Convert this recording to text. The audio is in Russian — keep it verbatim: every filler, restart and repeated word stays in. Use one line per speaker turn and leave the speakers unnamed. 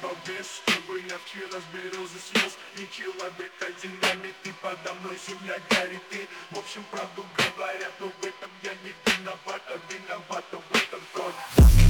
балбес, чтобы я вчера березы снес. И человек динамит, и подо мной земля горит. И в общем правду говорят, но в этом я не виноват, а виновата в этом кровь.